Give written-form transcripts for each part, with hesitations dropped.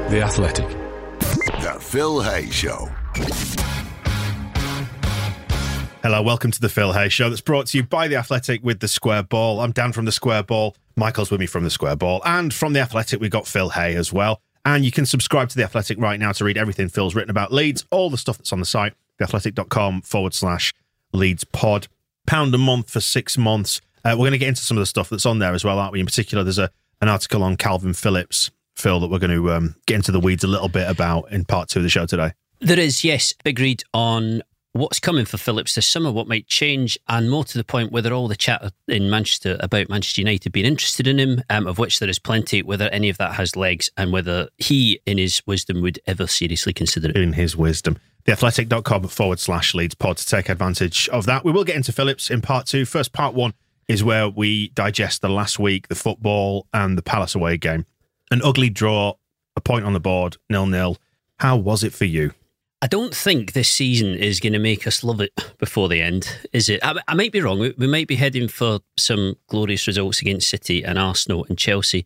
The Athletic. The Phil Hay Show. Hello, welcome to the Phil Hay Show that's brought to you by The Athletic with The Square Ball. I'm Dan from The Square Ball. Michael's with me from The Square Ball. And from The Athletic, we've got Phil Hay as well. And you can subscribe to The Athletic right now to read everything Phil's written about Leeds, all the stuff that's on the site, theathletic.com/Leeds pod. £1 a month for 6 months. We're going to get into some of the stuff that's on there as well, aren't we? In particular, there's an article on Calvin Phillips, Phil, that we're going to get into the weeds a little bit about in part 2 of the show today. There is, yes. Big read on what's coming for Phillips this summer, what might change, and more to the point, whether all the chat in Manchester about Manchester United being interested in him, of which there is plenty, whether any of that has legs, and whether he, in his wisdom, would ever seriously consider it. In his wisdom. Theathletic.com/Leeds pod to take advantage of that. We will get into Phillips in part 2. First, part 1 is where we digest the last week, the football and the Palace away game. An ugly draw, a point on the board, 0-0. How was it for you? I don't think this season is going to make us love it before the end, is it? I might be wrong. We might be heading for some glorious results against City and Arsenal and Chelsea.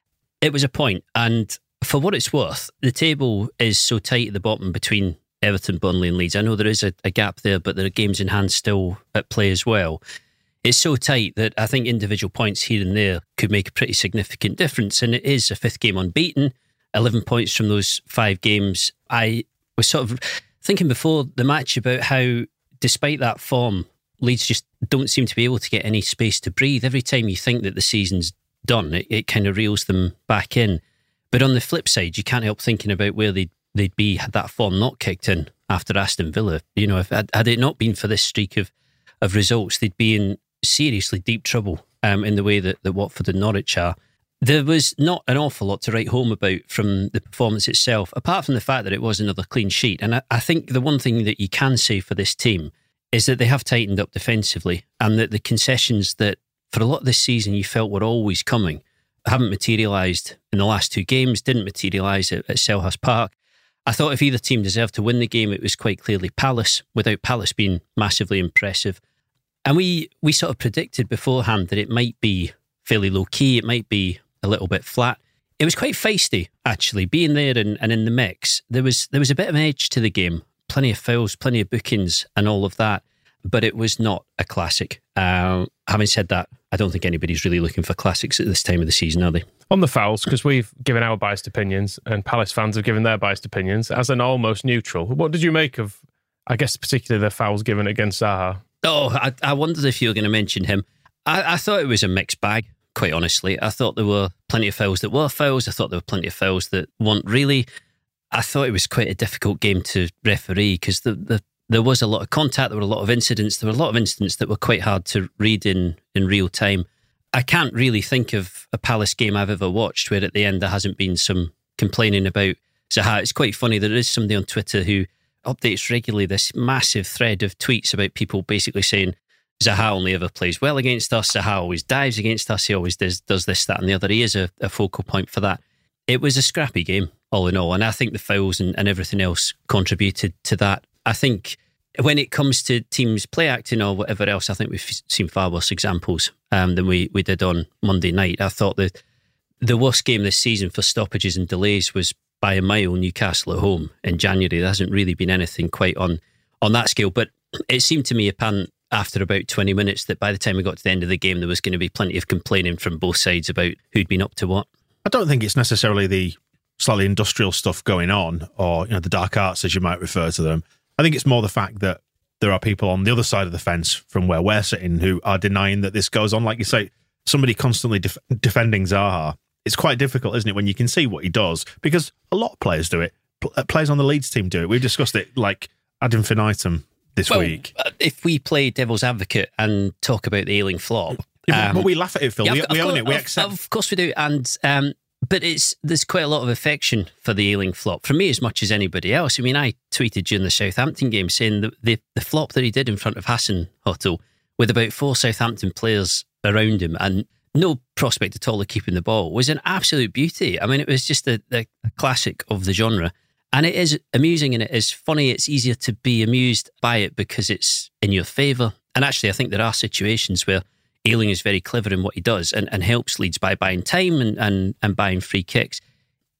It was a point, and for what it's worth, the table is so tight at the bottom between Everton, Burnley and Leeds. I know there is a gap there, but there are games in hand still at play as well. It's so tight that I think individual points here and there could make a pretty significant difference, and it is a 5th game unbeaten, 11 points from those 5 games. I was sort of thinking before the match about how, despite that form, Leeds just don't seem to be able to get any space to breathe. Every time you think that the season's done, it kind of reels them back in. But on the flip side, you can't help thinking about where they'd be had that form not kicked in after Aston Villa. You know, had it not been for this streak of results, they'd be in seriously deep trouble in the way that Watford and Norwich are. There was not an awful lot to write home about from the performance itself, apart from the fact that it was another clean sheet. And I think the one thing that you can say for this team is that they have tightened up defensively, and that the concessions that for a lot of this season you felt were always coming haven't materialised in the last 2 games, didn't materialise at Selhurst Park. I thought if either team deserved to win the game, it was quite clearly Palace, without Palace being massively impressive. And we sort of predicted beforehand that it might be fairly low-key, it might be a little bit flat. It was quite feisty, actually, being there and in the mix. There was a bit of an edge to the game, plenty of fouls, plenty of bookings and all of that, but it was not a classic. Having said that, I don't think anybody's really looking for classics at this time of the season, are they? On the fouls, because we've given our biased opinions and Palace fans have given their biased opinions, as an almost neutral, what did you make of, I guess, particularly the fouls given against Zaha? Oh, I wondered if you were going to mention him. I thought it was a mixed bag, quite honestly. I thought there were plenty of fouls that were fouls. I thought there were plenty of fouls that weren't really. I thought it was quite a difficult game to referee because there was a lot of contact, there were a lot of incidents. There were a lot of incidents that were quite hard to read in real time. I can't really think of a Palace game I've ever watched where at the end there hasn't been some complaining about Zaha. It's quite funny. There is somebody on Twitter who updates regularly this massive thread of tweets about people basically saying Zaha only ever plays well against us, Zaha always dives against us, he always does this, that and the other. He is a focal point for that. It was a scrappy game, all in all, and I think the fouls and everything else contributed to that. I think when it comes to teams play acting or whatever else, I think we've seen far worse examples than we did on Monday night. I thought that the worst game this season for stoppages and delays was by a mile Newcastle at home in January. There hasn't really been anything quite on that scale, but it seemed to me apparent after about 20 minutes that by the time we got to the end of the game, there was going to be plenty of complaining from both sides about who'd been up to what. I don't think it's necessarily the slightly industrial stuff going on or the dark arts, as you might refer to them. I think it's more the fact that there are people on the other side of the fence from where we're sitting who are denying that this goes on. Like you say, somebody constantly defending Zaha. It's quite difficult, isn't it, when you can see what he does? Because a lot of players do it. Players on the Leeds team do it. We've discussed it like ad infinitum this week. If we play devil's advocate and talk about the Ealing flop... but we laugh at it, Phil. Yeah, we own it. We accept. Of course we do. And but there's quite a lot of affection for the Ealing flop, from me as much as anybody else. I mean, I tweeted during the Southampton game saying that the flop that he did in front of Hasenhüttl with about 4 Southampton players around him and no prospect at all of keeping the ball was an absolute beauty. I mean, it was just a classic of the genre. And it is amusing and it is funny. It's easier to be amused by it because it's in your favour. And actually, I think there are situations where Ealing is very clever in what he does and helps Leeds by buying time and buying free kicks.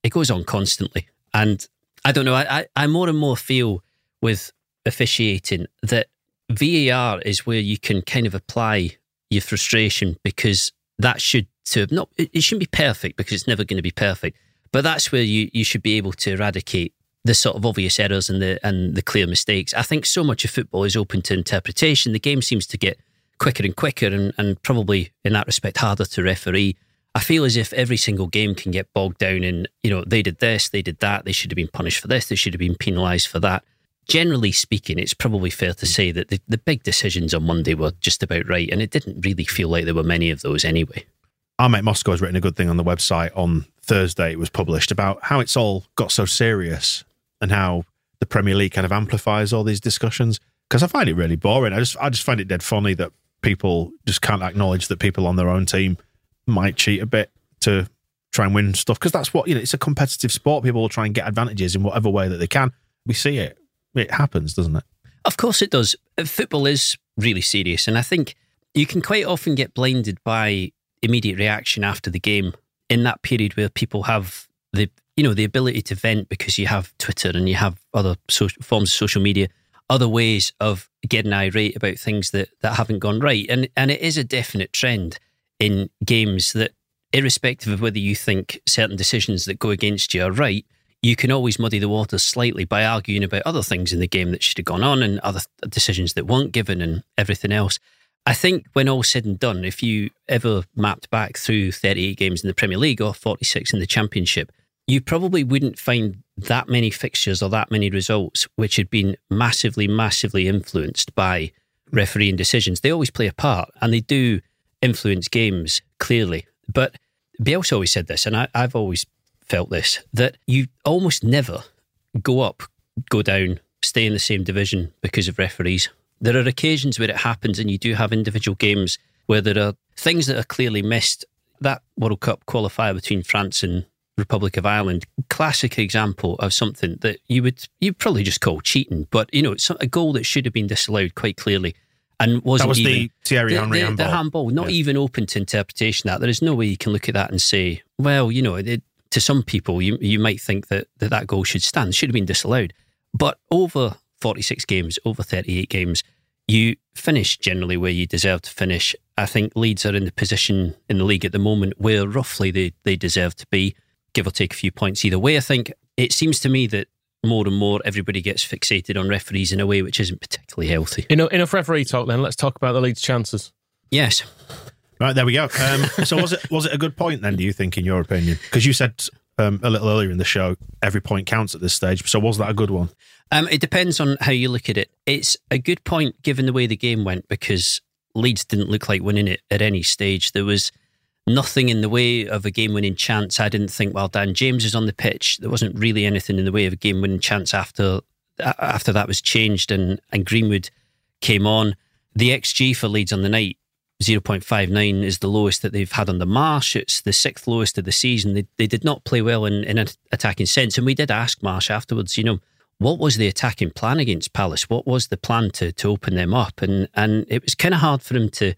it goes on constantly. And I don't know, I more and more feel with officiating that VAR is where you can kind of apply your frustration, because that should it shouldn't be perfect, because it's never going to be perfect. But that's where you should be able to eradicate the sort of obvious errors and the clear mistakes. I think so much of football is open to interpretation. The game seems to get quicker and quicker, and probably in that respect harder to referee. I feel as if every single game can get bogged down in, they did this, they did that, they should have been punished for this, they should have been penalised for that. Generally speaking, it's probably fair to say that the big decisions on Monday were just about right, and it didn't really feel like there were many of those anyway. Our mate Moscow has written a good thing on the website on Thursday. It was published about how it's all got so serious and how the Premier League kind of amplifies all these discussions. Because I find it really boring. I just find it dead funny that people just can't acknowledge that people on their own team might cheat a bit to try and win stuff. Because that's what, it's a competitive sport. People will try and get advantages in whatever way that they can. We see it. It happens, doesn't it? Of course it does. Football is really serious. And I think you can quite often get blinded by immediate reaction after the game in that period where people have the ability to vent, because you have Twitter and you have other forms of social media, other ways of getting irate about things that haven't gone right. And it is a definite trend in games that, irrespective of whether you think certain decisions that go against you are right, you can always muddy the waters slightly by arguing about other things in the game that should have gone on and other decisions that weren't given and everything else. I think when all's said and done, if you ever mapped back through 38 games in the Premier League or 46 in the Championship, you probably wouldn't find that many fixtures or that many results which had been massively, massively influenced by refereeing decisions. They always play a part, and they do influence games, clearly. But Bielsa always said this, and I've always felt this, that you almost never go up, go down, stay in the same division because of referees. There are occasions where it happens, and you do have individual games where there are things that are clearly missed. That World Cup qualifier between France and Republic of Ireland, classic example of something that you'd probably just call cheating, but it's a goal that should have been disallowed quite clearly, and wasn't. That was even the Thierry Henry handball. The handball, not even open to interpretation. There is no way you can look at that and say, well, to some people, you might think that goal should stand. It should have been disallowed. But over 46 games, over 38 games, you finish generally where you deserve to finish. I think Leeds are in the position in the league at the moment where roughly they deserve to be, give or take a few points either way. I think it seems to me that more and more everybody gets fixated on referees in a way which isn't particularly healthy. Enough referee talk then. Let's talk about the Leeds' chances. Yes. Right, there we go. So was it a good point then, do you think, in your opinion? Because you said a little earlier in the show, every point counts at this stage. So was that a good one? It depends on how you look at it. It's a good point given the way the game went, because Leeds didn't look like winning it at any stage. There was nothing in the way of a game-winning chance. I didn't think while Dan James was on the pitch, there wasn't really anything in the way of a game-winning chance after that was changed and Greenwood came on. The XG for Leeds on the night, 0.59, is the lowest that they've had under Marsch. It's the 6th lowest of the season. They did not play well in an attacking sense. And we did ask Marsch afterwards, what was the attacking plan against Palace? What was the plan to open them up? And it was kind of hard for him to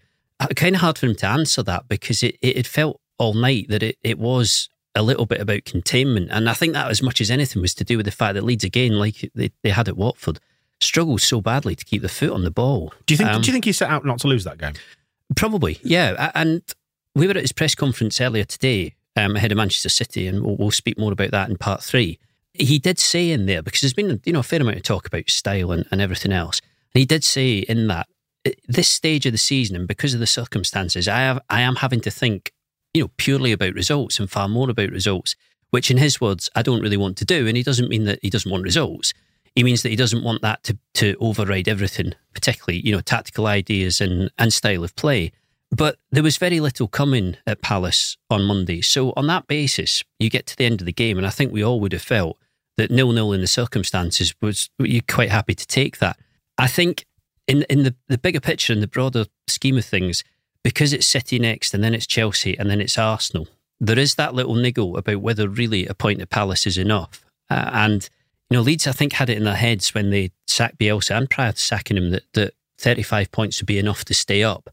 answer that, because it felt all night that it was a little bit about containment. And I think that, as much as anything, was to do with the fact that Leeds, again, like they had at Watford, struggled so badly to keep the foot on the ball. Do you think he set out not to lose that game? Probably, yeah. And we were at his press conference earlier today ahead of Manchester City, and we'll speak more about that in part 3. He did say in there, because there's been a fair amount of talk about style and everything else, and he did say in that, this stage of the season, and because of the circumstances, I am having to think, purely about results and far more about results, which in his words, I don't really want to do. And he doesn't mean that he doesn't want results. He means that he doesn't want that to override everything, particularly, tactical ideas and style of play. But there was very little coming at Palace on Monday. So on that basis, you get to the end of the game, and I think we all would have felt that 0-0 in the circumstances you're quite happy to take that. I think in the bigger picture, in the broader scheme of things, because it's City next, and then it's Chelsea, and then it's Arsenal, there is that little niggle about whether really a point at Palace is enough. And Leeds, I think, had it in their heads when they sacked Bielsa, and prior to sacking him, that 35 points would be enough to stay up.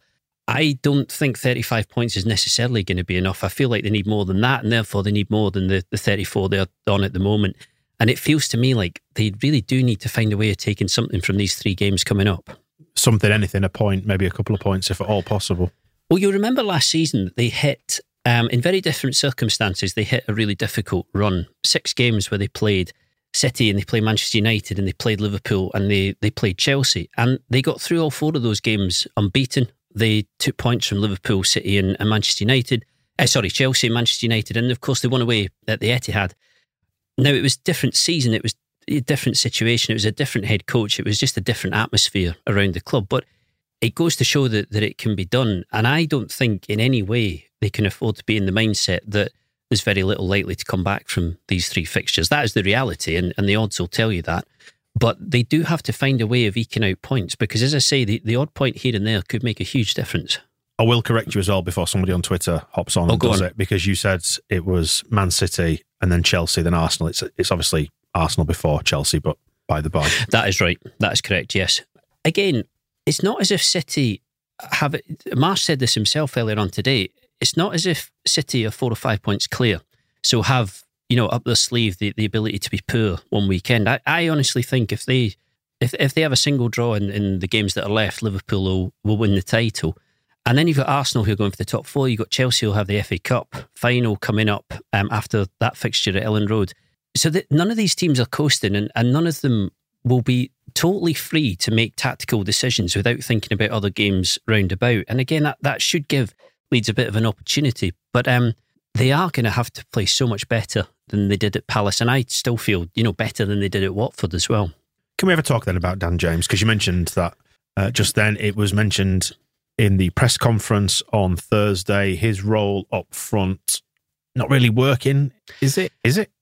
I don't think 35 points is necessarily going to be enough. I feel like they need more than that, and therefore they need more than the 34 they're on at the moment. And it feels to me like they really do need to find a way of taking something from these 3 games coming up. Something, anything, a point, maybe a couple of points if at all possible. Well, you'll remember last season they hit, in very different circumstances, they hit a really difficult run. 6 games where they played City and they played Manchester United and they played Liverpool and they played Chelsea. And they got through all 4 of those games unbeaten. They took points from Liverpool, City and Manchester United. Chelsea and Manchester United. And of course they won away at the Etihad. Now, it was a different season. It was a different situation. It was a different head coach. It was just a different atmosphere around the club. But it goes to show that it can be done. And I don't think in any way they can afford to be in the mindset that there's very little likely to come back from these 3 fixtures. That is the reality, and the odds will tell you that. But they do have to find a way of eking out points because, as I say, the odd point here and there could make a huge difference. I will correct you as well before somebody on Twitter hops on and does it, because you said it was Man City and then Chelsea, then Arsenal. It's obviously Arsenal before Chelsea, but by the by. That is right. That is correct, yes. Again, it's not as if City have it. Marsh said this himself earlier on today. It's not as if City are 4 or 5 points clear, so have, up their sleeve the ability to be poor one weekend. I honestly think if they have a single draw in the games that are left, Liverpool will win the title. And then you've got Arsenal who are going for the top 4. You've got Chelsea who'll have the FA Cup final coming up after that fixture at Ellen Road. So none of these teams are coasting, and none of them will be totally free to make tactical decisions without thinking about other games round about. And again, that should give Leeds a bit of an opportunity. But they are going to have to play so much better than they did at Palace. And I still feel, better than they did at Watford as well. Can we have a talk then about Dan James? Because you mentioned that just then. It was mentioned in the press conference on Thursday, his role up front not really working. Is it?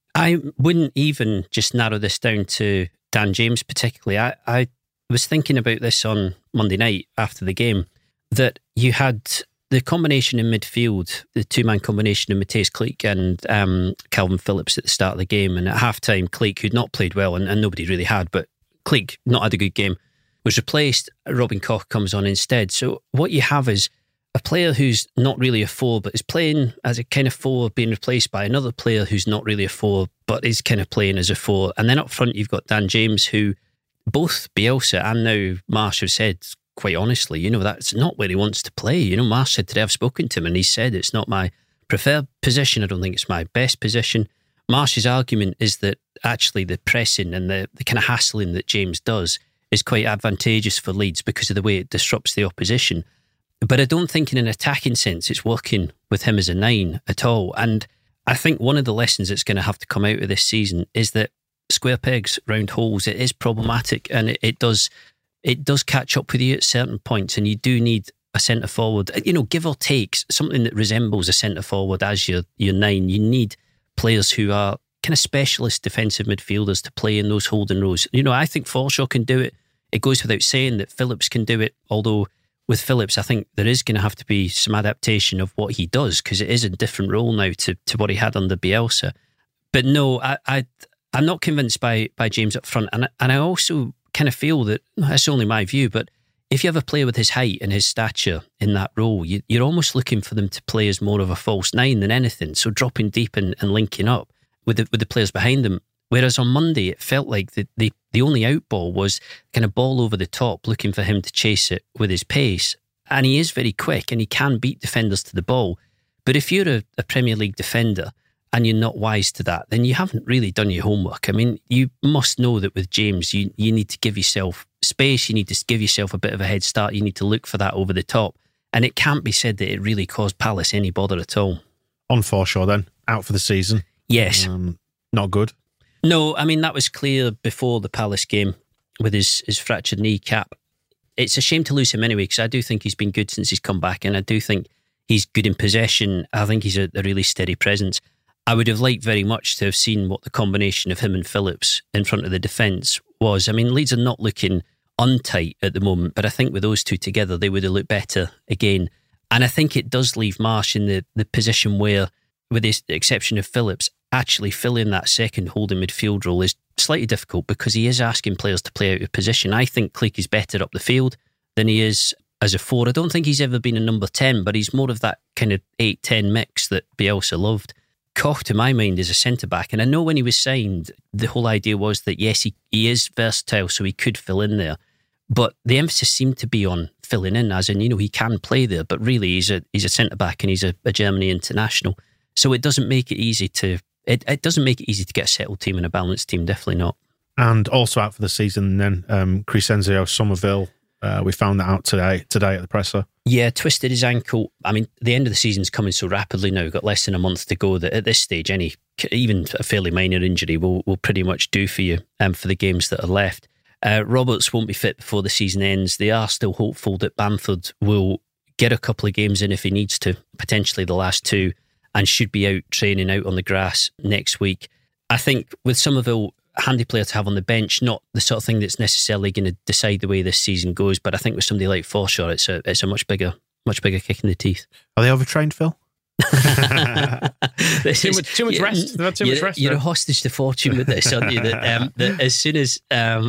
I wouldn't even just narrow this down to Dan James particularly. I was thinking about this on Monday night after the game, that you had the combination in midfield, the 2-man combination of Mateusz Klich and Calvin Phillips at the start of the game. And at halftime, Klich, who'd not played well, and nobody really had, but Klich not had a good game, was replaced. Robin Koch comes on instead. So what you have is a player who's not really a 4, but is playing as a kind of 4, being replaced by another player who's not really a 4, but is kind of playing as a 4. And then up front, you've got Dan James, who both Bielsa and now Marsh have said, quite honestly, that's not where he wants to play. Marsh said today, I've spoken to him and he said it's not my preferred position. I don't think it's my best position. Marsh's argument is that actually the pressing and the kind of hassling that James does is quite advantageous for Leeds because of the way it disrupts the opposition. But I don't think in an attacking sense it's working with him as a 9 at all. And I think one of the lessons that's going to have to come out of this season is that square pegs, round holes, it is problematic, and it does catch up with you at certain points, and you do need a centre forward, give or take, something that resembles a centre forward as your 9. You need players who are kind of specialist defensive midfielders to play in those holding rows. I think Forshaw can do it. It goes without saying that Phillips can do it, although with Phillips, I think there is going to have to be some adaptation of what he does, because it is a different role now to what he had under Bielsa. But no, I'm not convinced by James up front, and I also kind of feel that, that's only my view, but if you have a player with his height and his stature in that role, you're almost looking for them to play as more of a false 9 than anything. So dropping deep and linking up with the players behind them. Whereas on Monday, it felt like the only out ball was kind of ball over the top, looking for him to chase it with his pace. And he is very quick and he can beat defenders to the ball. But if you're a Premier League defender and you're not wise to that, then you haven't really done your homework. I mean, you must know that with James, you need to give yourself space, you need to give yourself a bit of a head start, you need to look for that over the top. And it can't be said that it really caused Palace any bother at all. On Forshaw then, out for the season. Yes. Not good. No, I mean, that was clear before the Palace game with his fractured kneecap. It's a shame to lose him anyway, because I do think he's been good since he's come back, and I do think he's good in possession. I think he's a really steady presence. I would have liked very much to have seen what the combination of him and Phillips in front of the defence was. I mean, Leeds are not looking untight at the moment, but I think with those two together, they would have looked better again. And I think it does leave Marsh in the position where, with the exception of Phillips, actually filling that second holding midfield role is slightly difficult because he is asking players to play out of position. I think Klich is better up the field than he is as a 4. I don't think he's ever been a number 10, but he's more of that kind of 8-10 mix that Bielsa loved. Koch, to my mind, is a centre-back. And I know when he was signed, the whole idea was that, yes, he is versatile, so he could fill in there. But the emphasis seemed to be on filling in, as in, he can play there, but really he's a centre-back and he's a Germany international. So it doesn't make it easy to... It doesn't make it easy to get a settled team and a balanced team, definitely not. And also out for the season then, Crescenzio Somerville. We found that out today at the presser. Yeah, twisted his ankle. I mean, the end of the season's coming so rapidly now. We've got less than a month to go that at this stage, even a fairly minor injury will pretty much do for you for the games that are left. Roberts won't be fit before the season ends. They are still hopeful that Bamford will get a couple of games in if he needs to, potentially the last 2, and should be out training out on the grass next week. I think with Somerville, handy player to have on the bench, not the sort of thing that's necessarily going to decide the way this season goes, but I think with somebody like Forshaw, it's a much bigger kick in the teeth. Are they overtrained, Phil? Too much rest. They've had too much rest. You're a hostage to fortune with this, aren't you? That as soon as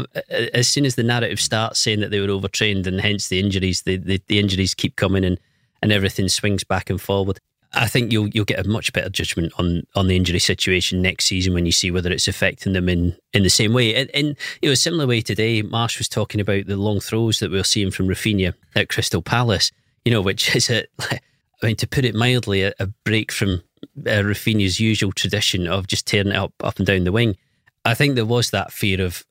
the narrative starts saying that they were overtrained and hence the injuries, the injuries keep coming and everything swings back and forward. I think you'll get a much better judgment on the injury situation next season when you see whether it's affecting them in the same way. In a similar way today, Marsh was talking about the long throws that we're seeing from Rafinha at Crystal Palace, which is to put it mildly, a break from Rafinha's usual tradition of just tearing it up and down the wing. I think there was that fear of,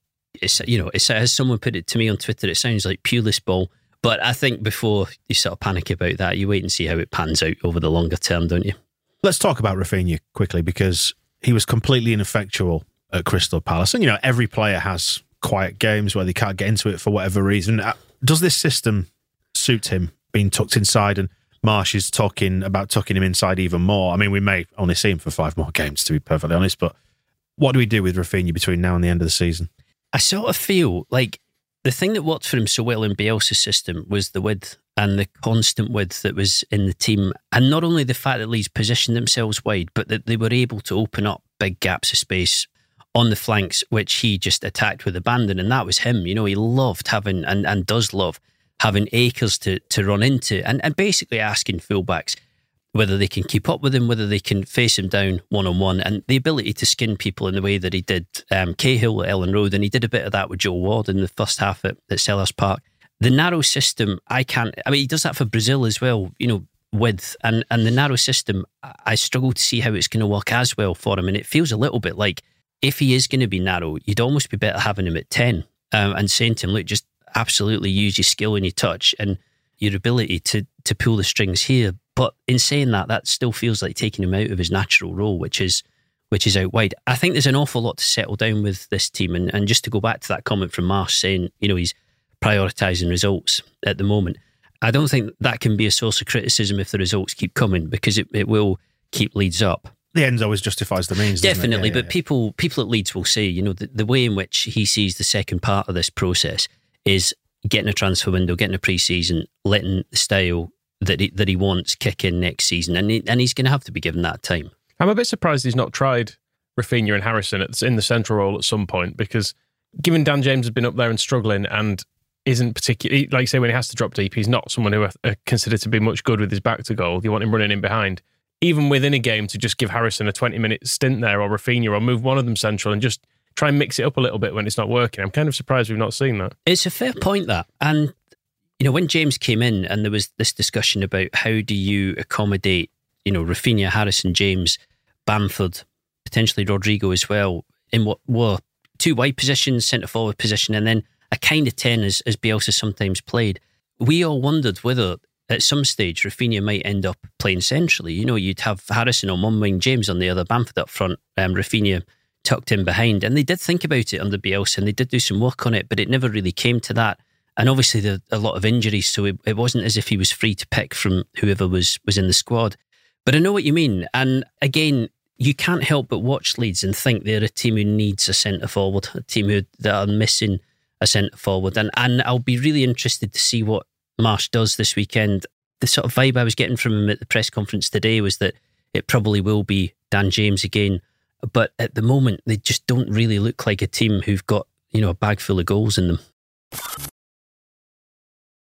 as someone put it to me on Twitter, it sounds like Pulis ball. But I think before you sort of panic about that, you wait and see how it pans out over the longer term, don't you? Let's talk about Rafinha quickly, because he was completely ineffectual at Crystal Palace. And, every player has quiet games where they can't get into it for whatever reason. Does this system suit him, being tucked inside? And Marsh is talking about tucking him inside even more. I mean, we may only see him for 5 more games, to be perfectly honest. But what do we do with Rafinha between now and the end of the season? I sort of feel like the thing that worked for him so well in Bielsa's system was the width and the constant width that was in the team. And not only the fact that Leeds positioned themselves wide, but that they were able to open up big gaps of space on the flanks, which he just attacked with abandon. And that was him. He loved having, and does love, having acres to run into and basically asking fullbacks whether they can keep up with him, whether they can face him down one-on-one, and the ability to skin people in the way that he did Cahill at Ellen Road, and he did a bit of that with Joe Ward in the first half at Selhurst Park. The narrow system, he does that for Brazil as well, width, and the narrow system, I struggle to see how it's going to work as well for him, and it feels a little bit like if he is going to be narrow, you'd almost be better having him at 10 and saying to him, look, just absolutely use your skill and your touch and your ability to pull the strings here. But in saying that still feels like taking him out of his natural role, which is out wide. I think there's an awful lot to settle down with this team. And just to go back to that comment from Marsh saying, he's prioritising results at the moment, I don't think that can be a source of criticism if the results keep coming, because it will keep Leeds up. The end always justifies the means. Definitely, yeah, but people at Leeds will say, the way in which he sees the second part of this process is getting a transfer window, getting a pre-season, letting the style that he wants kick in next season, and he's going to have to be given that time. I'm a bit surprised he's not tried Rafinha and Harrison in the central role at some point, because given Dan James has been up there and struggling and isn't particularly, like you say, when he has to drop deep, he's not someone who are considered to be much good with his back to goal. You want him running in behind. Even within a game, to just give Harrison a 20-minute stint there, or Rafinha, or move one of them central and just try and mix it up a little bit when it's not working. I'm kind of surprised we've not seen that. It's a fair point, that. And when James came in and there was this discussion about how do you accommodate, Rafinha, Harrison, James, Bamford, potentially Rodrigo as well, in what were 2 wide positions, centre-forward position, and then a kind of 10 as Bielsa sometimes played. We all wondered whether at some stage Rafinha might end up playing centrally. You'd have Harrison on one wing, James on the other, Bamford up front, Rafinha tucked in behind. And they did think about it under Bielsa and they did do some work on it, but it never really came to that. And obviously there are a lot of injuries, so it wasn't as if he was free to pick from whoever was in the squad. But I know what you mean. And again, you can't help but watch Leeds and think they're a team who needs a centre-forward, a team that are missing a centre-forward. And I'll be really interested to see what Marsh does this weekend. The sort of vibe I was getting from him at the press conference today was that it probably will be Dan James again. But at the moment, they just don't really look like a team who've got, a bag full of goals in them.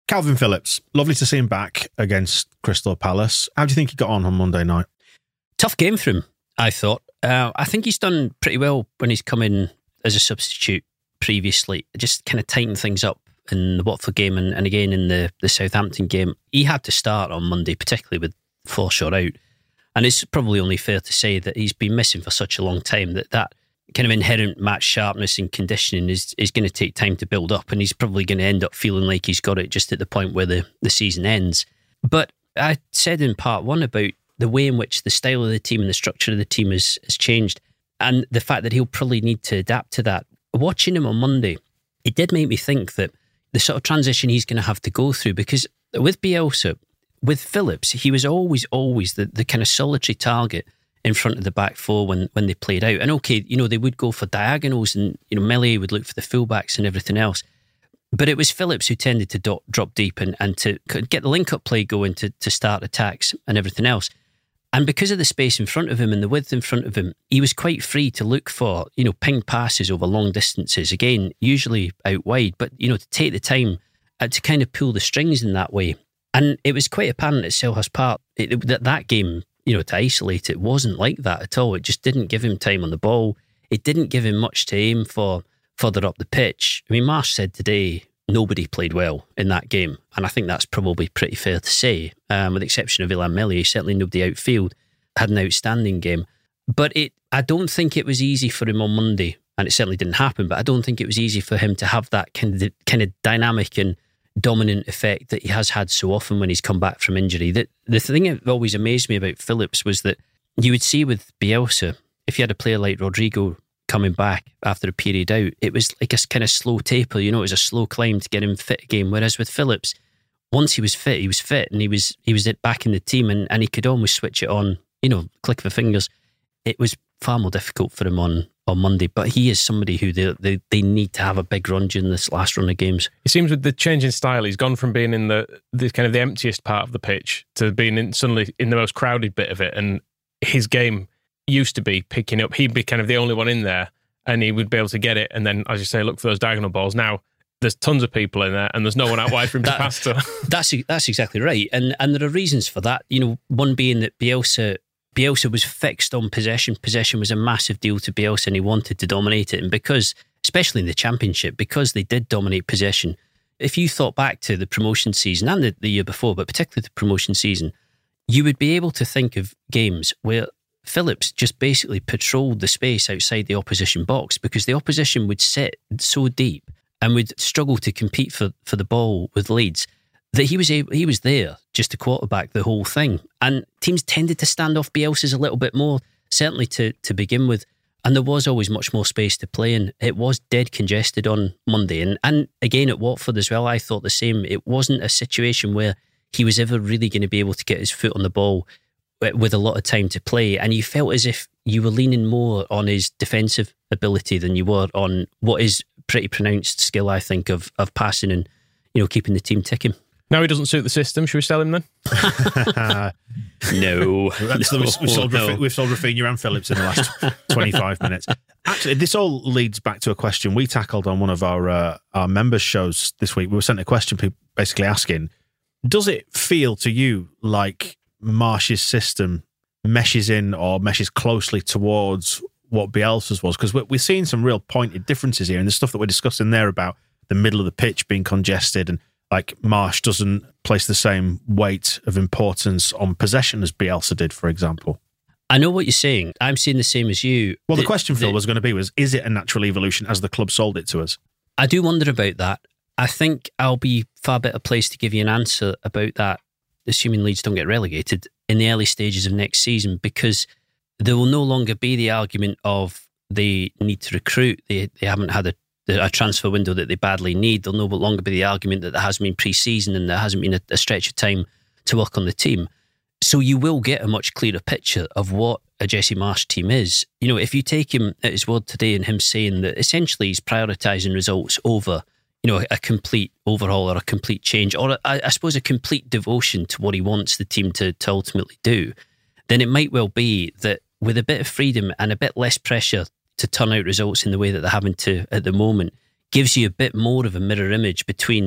Calvin Phillips, lovely to see him back against Crystal Palace. How do you think he got on Monday night? Tough game for him, I thought. I think he's done pretty well when he's come in as a substitute previously. Just kind of tightened things up in the Watford game and again in the Southampton game. He had to start on Monday, particularly with Forshaw out. And it's probably only fair to say that he's been missing for such a long time that kind of inherent match sharpness and conditioning is going to take time to build up, and he's probably going to end up feeling like he's got it just at the point where the season ends. But I said in part one about the way in which the style of the team and the structure of the team has changed, and the fact that he'll probably need to adapt to that. Watching him on Monday, it did make me think that the sort of transition he's going to have to go through, because with Bielsa, with Phillips, he was always the kind of solitary target in front of the back four when they played out. And okay, they would go for diagonals and, Meslier would look for the fullbacks and everything else. But it was Phillips who tended to drop deep and to get the link-up play going to start attacks and everything else. And because of the space in front of him and the width in front of him, he was quite free to look for, ping passes over long distances. Again, usually out wide, but, to take the time to kind of pull the strings in that way. And it was quite apparent at Selhurst Park that game, to isolate it, wasn't like that at all. It just didn't give him time on the ball. It didn't give him much to aim for further up the pitch. I mean, Marsh said today nobody played well in that game, and I think that's probably pretty fair to say. With the exception of Illan Meslier, certainly nobody outfield had an outstanding game. But I don't think it was easy for him on Monday, and it certainly didn't happen, but I don't think it was easy for him to have that kind of dynamic and dominant effect that he has had so often when he's come back from injury. The thing that always amazed me about Phillips was that you would see with Bielsa, if you had a player like Rodrigo coming back after a period out, it was like a kind of slow taper, it was a slow climb to get him fit again. Whereas with Phillips, once he was fit, and he was back in the team and he could almost switch it on, click of the fingers. It was far more difficult for him on Monday, but he is somebody who they need to have a big run during this last run of games. It seems with the change in style, he's gone from being in the kind of the emptiest part of the pitch to being suddenly in the most crowded bit of it. And his game used to be picking up. He'd be kind of the only one in there and he would be able to get it. And then, as you say, look for those diagonal balls. Now, there's tons of people in there and there's no one out wide for him to pass to. That's exactly right. And there are reasons for that. One being that Bielsa was fixed on possession. Possession was a massive deal to Bielsa and he wanted to dominate it. And because, especially in the Championship, because they did dominate possession, if you thought back to the promotion season and the year before, but particularly the promotion season, you would be able to think of games where Phillips just basically patrolled the space outside the opposition box because the opposition would sit so deep and would struggle to compete for the ball with Leeds that he was there just to quarterback the whole thing. And teams tended to stand off Bielsa's a little bit more, certainly to begin with. And there was always much more space to play in. It was dead congested on Monday. And again at Watford as well, I thought the same. It wasn't a situation where he was ever really going to be able to get his foot on the ball with a lot of time to play. And you felt as if you were leaning more on his defensive ability than you were on what is pretty pronounced skill, I think, of passing and keeping the team ticking. Now he doesn't suit the system. Should we sell him then? No. We've sold Raphinha and Phillips in the last 25 minutes. Actually, this all leads back to a question we tackled on one of our members' shows this week. We were sent a question basically asking, does it feel to you like Marsh's system meshes in or meshes closely towards what Bielsa's was? Because we're seeing some real pointed differences here, and the stuff that we're discussing there about the middle of the pitch being congested and like Marsh doesn't place the same weight of importance on possession as Bielsa did, for example. I know what you're saying. I'm seeing the same as you. Well, the question, Phil, was going to be, is it a natural evolution as the club sold it to us? I do wonder about that. I think I'll be far better placed to give you an answer about that, assuming Leeds don't get relegated, in the early stages of next season, because there will no longer be the argument of they need to recruit. They haven't had a transfer window that they badly need. There'll no longer be the argument that there hasn't been pre-season and there hasn't been a stretch of time to work on the team. So you will get a much clearer picture of what a Jesse Marsh team is. If you take him at his word today and him saying that essentially he's prioritising results over, a complete overhaul or a complete change, or I suppose a complete devotion to what he wants the team to ultimately do, then it might well be that with a bit of freedom and a bit less pressure to turn out results in the way that they're having to at the moment, gives you a bit more of a mirror image between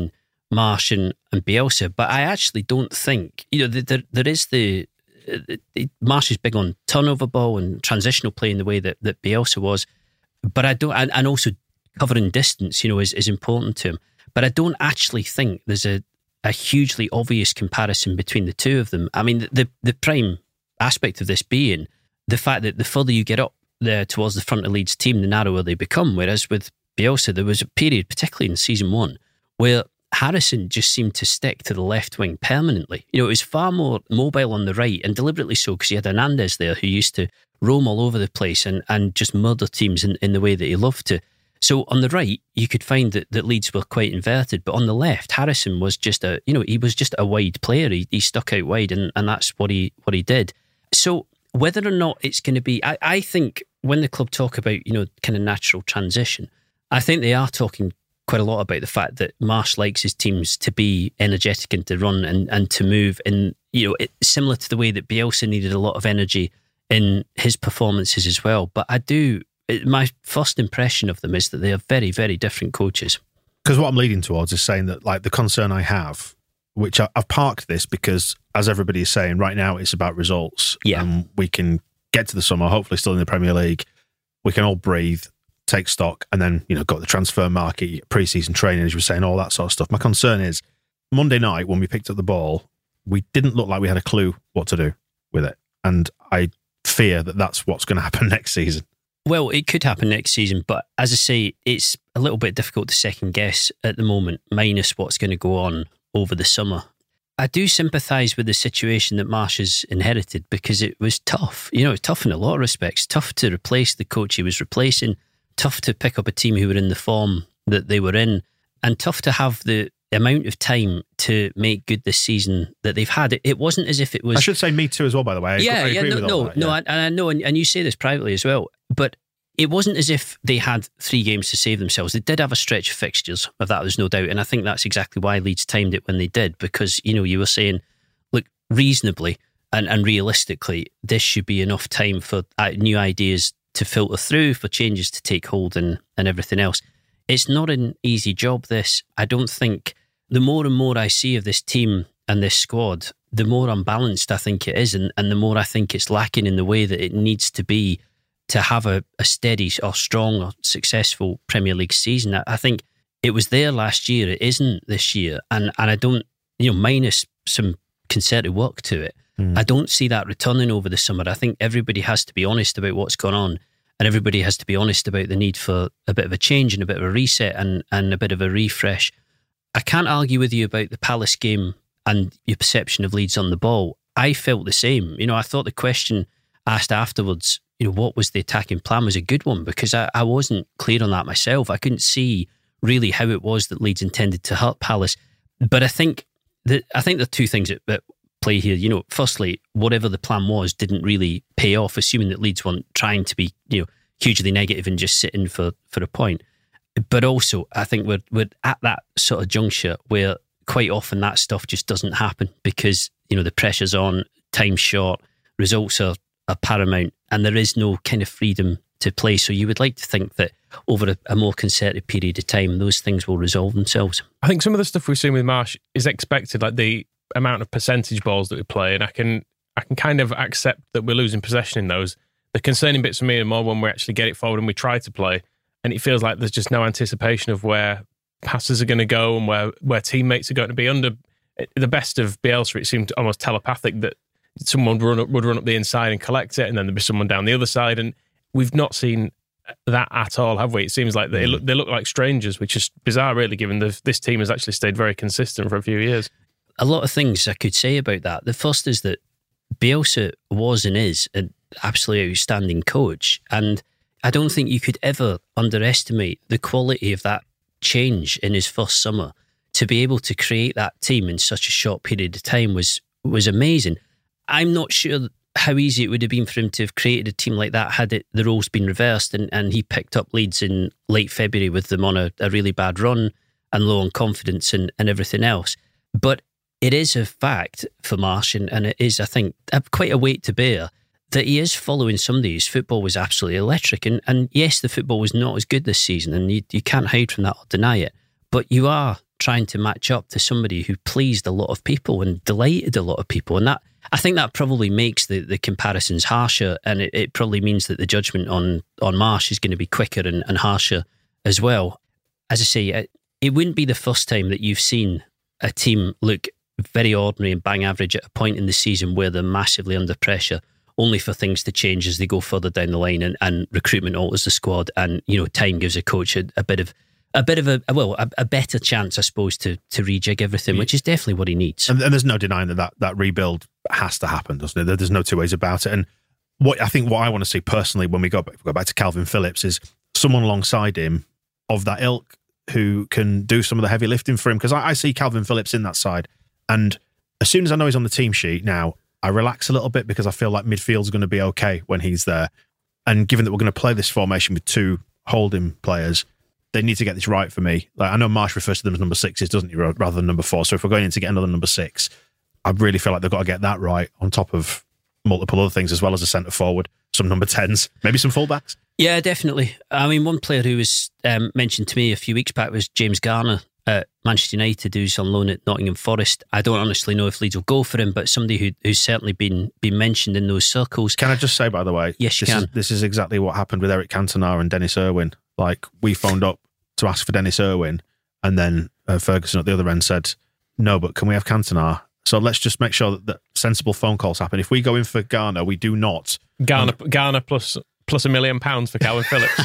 Marsch and Bielsa, but I actually don't think, there is Marsch is big on turnover ball and transitional play in the way that Bielsa was, but I don't, and also covering distance, is important to him. But I don't actually think there's a hugely obvious comparison between the two of them. I mean, the prime aspect of this being the fact that the further you get up there towards the front of Leeds' team, the narrower they become. Whereas with Bielsa, there was a period, particularly in season 1, where Harrison just seemed to stick to the left wing permanently. It was far more mobile on the right, and deliberately so, because he had Hernandez there who used to roam all over the place and just murder teams in the way that he loved to. So on the right, you could find that Leeds were quite inverted, but on the left, Harrison was just he was just a wide player. He stuck out wide, and that's what he did. So whether or not it's going to be, I think when the club talk about, kind of natural transition, I think they are talking quite a lot about the fact that Marsch likes his teams to be energetic and to run and to move. And, similar to the way that Bielsa needed a lot of energy in his performances as well. But my first impression of them is that they are very, very different coaches. Because what I'm leading towards is saying that, like, the concern I have, which I've parked this because, as everybody is saying, right now it's about results. Yeah. And we can get to the summer, hopefully still in the Premier League. We can all breathe, take stock, and then, got the transfer market, pre-season training, as you were saying, all that sort of stuff. My concern is, Monday night, when we picked up the ball, we didn't look like we had a clue what to do with it. And I fear that that's what's going to happen next season. Well, it could happen next season, but as I say, it's a little bit difficult to second guess at the moment, minus what's going to go on over the summer. I do sympathise with the situation that Marsch has inherited, because it was tough. It was tough in a lot of respects. Tough to replace the coach he was replacing, tough to pick up a team who were in the form that they were in, and tough to have the amount of time to make good this season that they've had. It wasn't as if it was... I should say me too as well, by the way. I agree with all that. No, and I know, and you say this privately as well, but it wasn't as if they had 3 games to save themselves. They did have a stretch of fixtures, of that there's no doubt, and I think that's exactly why Leeds timed it when they did, because, you were saying, look, reasonably and realistically, this should be enough time for new ideas to filter through, for changes to take hold and everything else. It's not an easy job, this. I don't think... The more and more I see of this team and this squad, the more unbalanced I think it is, and the more I think it's lacking in the way that it needs to be to have a steady or strong or successful Premier League season. I think it was there last year, it isn't this year, and I don't, minus some concerted work to it, I don't see that returning over the summer. I think everybody has to be honest about what's gone on, and everybody has to be honest about the need for a bit of a change and a bit of a reset and a bit of a refresh. I can't argue with you about the Palace game and your perception of Leeds on the ball. I felt the same. I thought the question asked afterwards, what was the attacking plan, was a good one, because I wasn't clear on that myself. I couldn't see really how it was that Leeds intended to hurt Palace. But I think there are 2 things that play here. Firstly, whatever the plan was didn't really pay off, assuming that Leeds weren't trying to be, hugely negative and just sitting for a point. But also, I think we're at that sort of juncture where quite often that stuff just doesn't happen because, the pressure's on, time's short, results are paramount, and there is no kind of freedom to play. So you would like to think that over a more concerted period of time, those things will resolve themselves. I think some of the stuff we've seen with Marsch is expected, like the amount of percentage balls that we play, and I can kind of accept that we're losing possession in those. The concerning bits for me are more when we actually get it forward and we try to play, and it feels like there's just no anticipation of where passes are going to go and where teammates are going to be. Under the best of Bielsa, it seemed almost telepathic that someone would run up the inside and collect it, and then there'd be someone down the other side. And we've not seen that at all, have we? It seems like they look like strangers, which is bizarre, really, given this team has actually stayed very consistent for a few years. A lot of things I could say about that. The first is that Bielsa was and is an absolutely outstanding coach, and I don't think you could ever underestimate the quality of that change in his first summer. To be able to create that team in such a short period of time was amazing. I'm not sure how easy it would have been for him to have created a team like that had the roles been reversed and he picked up Leeds in late February with them on a really bad run and low on confidence and everything else. But it is a fact for Marsch, and it is, I think, quite a weight to bear, that he is following somebody whose football was absolutely electric. And yes, the football was not as good this season, and you can't hide from that or deny it. But you are trying to match up to somebody who pleased a lot of people and delighted a lot of people. And that, I think that probably makes the comparisons harsher, and it probably means that the judgment on Marsch is going to be quicker and harsher as well. As I say, it wouldn't be the first time that you've seen a team look very ordinary and bang average at a point in the season where they're massively under pressure, only for things to change as they go further down the line and recruitment alters the squad, and time gives a coach a better chance, I suppose, to rejig everything, which is definitely what he needs. And there's no denying that rebuild has to happen, doesn't it? There's no two ways about it. And what I want to see personally when we go back to Calvin Phillips is someone alongside him of that ilk who can do some of the heavy lifting for him, because I see Calvin Phillips in that side. And as soon as I know he's on the team sheet now, I relax a little bit because I feel like midfield's going to be okay when he's there. And given that we're going to play this formation with two holding players, they need to get this right for me. Like, I know Marsch refers to them as number 6s, doesn't he, rather than number 4. So if we're going in to get another number 6, I really feel like they've got to get that right on top of multiple other things, as well as a centre forward, some number 10s, maybe some fullbacks. Yeah, definitely. I mean, one player who was mentioned to me a few weeks back was James Garner at Manchester United, who's on loan at Nottingham Forest. I don't honestly know if Leeds will go for him, but somebody who's certainly been mentioned in those circles. Can I just say, by the way, yes, you can. This is exactly what happened with Eric Cantona and Dennis Irwin. Like, we phoned up to ask for Dennis Irwin, and then Ferguson at the other end said, no, but can we have Cantona? So let's just make sure that sensible phone calls happen. If we go in for Garner, we do not. Garner plus £1 million for Calvin Phillips.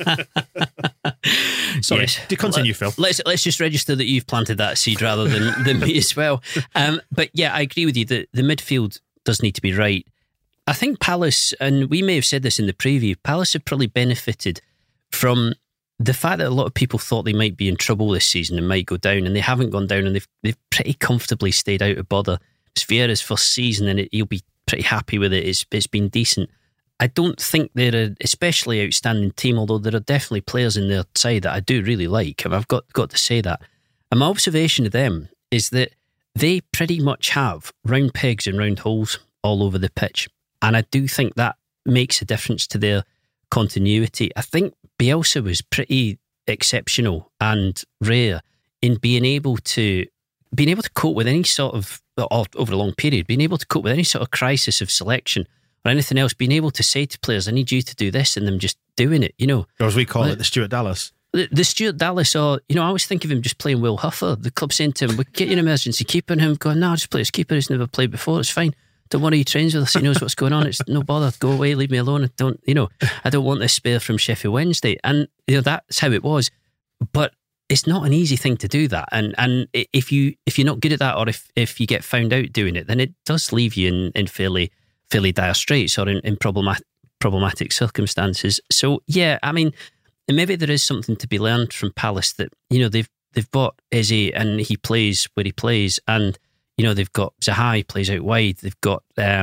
Sorry, yes. Continue, Phil. Let's just register that you've planted that seed rather than me as well. But yeah, I agree with you. The midfield does need to be right. I think Palace, and we may have said this in the preview, Palace have probably benefited from the fact that a lot of people thought they might be in trouble this season and might go down, and they haven't gone down, and they've pretty comfortably stayed out of bother. It's Vieira's first season, and he'll be pretty happy with it. It's been decent. I don't think they're an especially outstanding team, although there are definitely players in their side that I do really like, and I've got to say that. And my observation of them is that they pretty much have round pegs and round holes all over the pitch, and I do think that makes a difference to their continuity. I think Bielsa was pretty exceptional and rare in being able to cope with any sort of, over a long period, being able to cope with any sort of crisis of selection or anything else, being able to say to players, I need you to do this, and them just doing it, Or as we call it, the Stuart Dallas. The Stuart Dallas, or, I always think of him just playing Will Huffer. The club saying to him, we'll get you an emergency keeper, and him going, no, just play his keeper who's never played before, it's fine. Don't worry, he trains with us, he knows what's going on, it's no bother, go away, leave me alone. I don't want this spare from Sheffield Wednesday. And that's how it was. But it's not an easy thing to do that. And if you're not good at that, or if you get found out doing it, then it does leave you in fairly dire straits, or in problematic circumstances. So yeah, I mean, maybe there is something to be learned from Palace, that they've bought Eze and he plays where he plays, and they've got Zaha, he plays out wide. They've got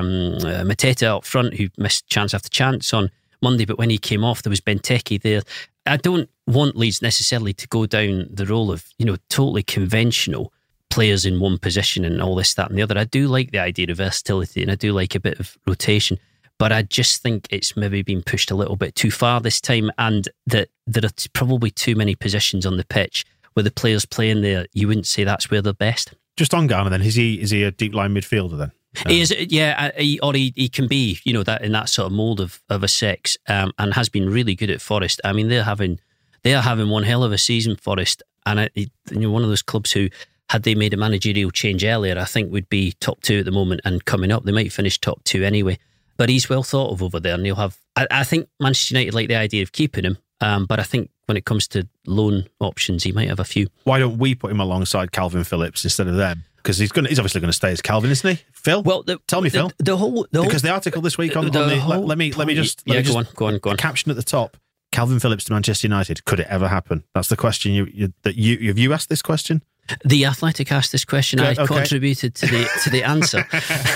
Mateta up front, who missed chance after chance on Monday, but when he came off, there was Benteke there. I don't want Leeds necessarily to go down the role of totally conventional players in one position and all this, that and the other. I do like the idea of versatility, and I do like a bit of rotation, but I just think it's maybe been pushed a little bit too far this time, and that there are probably too many positions on the pitch where the players playing there, you wouldn't say that's where they're best. Just on Garner then, is he a deep line midfielder then? He is, yeah, he can be, that in that sort of mould of a 6, and has been really good at Forest. I mean, they are having one hell of a season, Forest, and one of those clubs who, had they made a managerial change earlier, I think would be top 2 at the moment, and coming up, they might finish top 2 anyway. But he's well thought of over there, and he'll have. I think Manchester United like the idea of keeping him, but I think when it comes to loan options, he might have a few. Why don't we put him alongside Calvin Phillips instead of them? Because he's obviously going to stay as Calvin, isn't he? Phil, well, tell me, Phil. The whole because the article this week on let me just go on. The caption at the top: Calvin Phillips to Manchester United. Could it ever happen? That's the question. You asked this question. The Athletic asked this question. I contributed to the answer.